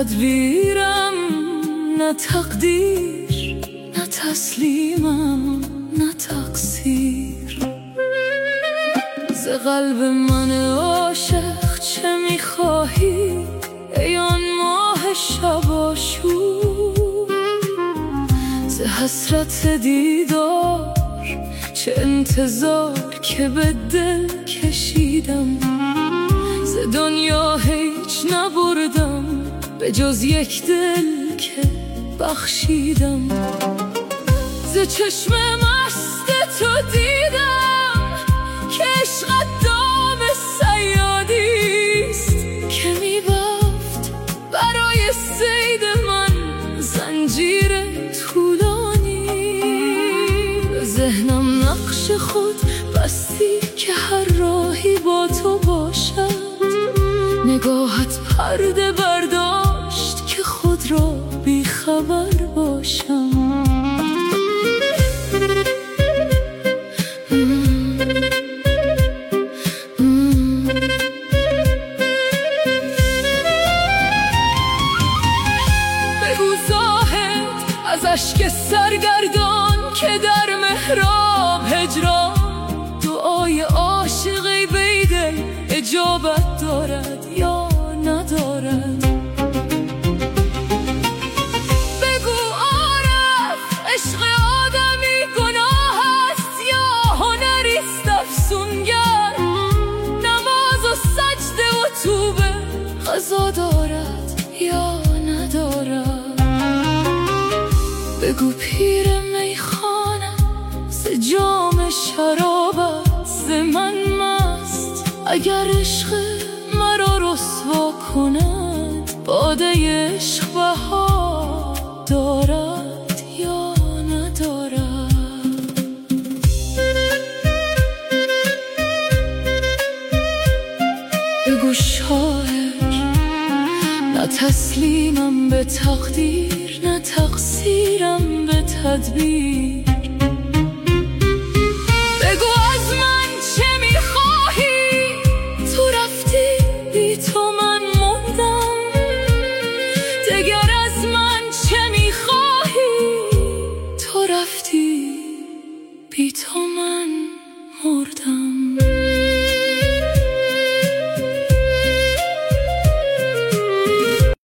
تدبیرم، نه تقدیر، نه تسلیمم، نه تقصیر. ز قلب من عاشق چه میخواهی ای آن ماه شب آشوب؟ ز حسرت دیدار چه انتظار که به دل کشیدم. ز دنیا هیچ نبردم به جز یک دل که بخشیدم. ز چشم مست تو دیدم که عشقت دام صیادیست که میبافت برای صید من زنجیر طولانی. به ذهنم نقش خود بستی که هر راهی با تو باشد. نگاهت پرده برداشت که خود را بیخبر باشم. بگو زاهد از اشک سرگردان که در محراب هجران دعای عاشقی بیدل اجابت دارد یا ندارد. بگو عارف عشق آدمی گناه است یا هنریست افسونگر. نماز و سجده و توبه قضا دارد یا ندارد. بگو پیر میخانه ز جام شرابت ز من مست اگر عشق مرا رسوا کند. باده عشق بها دارد یا ندارد. بگو شاعر نه تسلیمم به تقدیر، نه تقصیرم به تدبیر.